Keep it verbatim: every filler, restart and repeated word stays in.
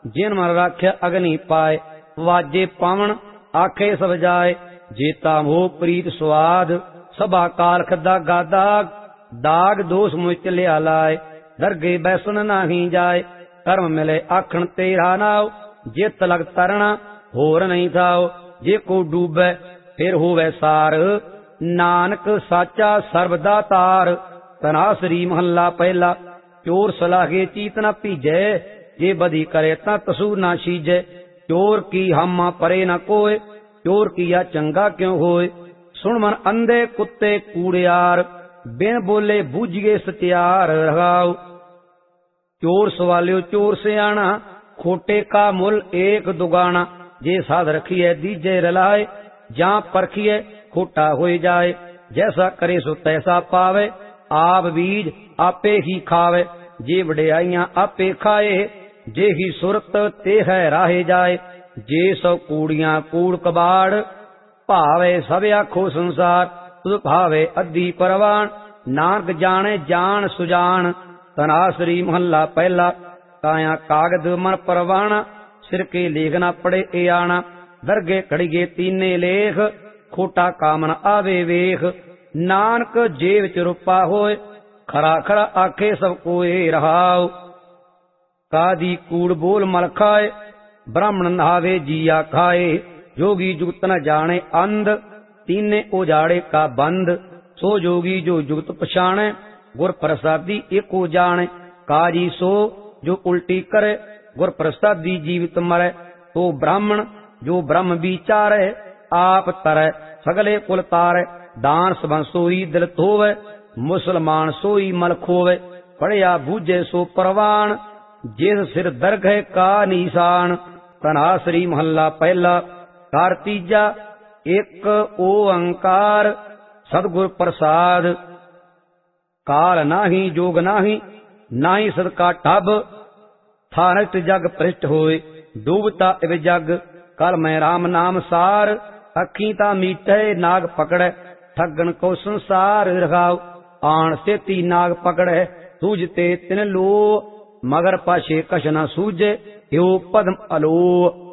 जिन मन राख्या अग्नि पाए, वाजे पावन आखे सब जाए, जेता मोह प्रीत स्वाद, सभा काल खदा गादाग, दाग दोष मुच लिया लाए, दरगे बैसन नाही जाए, कर्म मिले आखण तेरा नाव, जित लग तरना होर नहीं थाओ, जे को डूबे फिर होवे सार, नानक साचा सर्वदातार। तनासरी महला पहला। चोर सलाहे चीत न पीजे, जे बदी करे ता तसूर ना शीजे, चोर की हम परे न कोय, चोर किया चंगा क्यों होए, सुन मन अंधे कुत्ते कूड़ियार, बिन बोले बूझिए सत्यार रहाओ। चोर सवालियो चोर से आना, खोटे का मुल एक दुगाना, जे साध रखिए दीजे रलाए, जहाँ परखिए खोटा हो जाए, जैसा करे सो तैसा पावे, आप बीज आपे ही खावे, जे वड्याइयां आपे खाए, जे ही सुरत ते है राहे जाए, जे सौ कूड़ियां कूड़ कबाड़, भावे सब आखो संसार, तुद भावे अद्धी परवान, नानक जाने जान सुजान। तनासरी महला पहला। काया कागद मन परवाना, सिर के लेखना पड़े ए आना, दरगे कड़िगे तीने लेख, खोटा कामन आवे वेख, नानक जेब च रुपा होए, खरा खरा आखे सब कोए रहाओ। कादी कूड़ बोल मल खाए, ब्राह्मण नहावे जिया खाए, जोगी जुगत न जाने अंध, तीने उजाड़े का बंद, सो जोगी जो जुगत पछाणे, गुर प्रसादी एको जाने, काजी सो जो उल्टी करे, गुर प्रसादी जीवित मरे, तो ब्राह्मण जो ब्रह्म विचारे, आप तरे सगले कुल तारे, दान सबन सोई दिल धोवे, मुसलमान सोई मल खोवे, पढ़िया बूझे सो परवान, जिस सिर दरगह का निशान। तनासरी महला पहला। कार तीजा। एक ओंकार सदगुर प्रसाद, काल नाही जोग नाही, नाही सद का टब, था नष्ट जग पृष्ठ होए, डूबता इव जग, कल मैं राम नाम सार, अखी ता मीटे नाग पकड़े, ठगन को संसार रखाओ, आण सेती नाग पकड़े, सूझते तिन लो, मगर पाशे कश न सूझे, यो पद्म अलो।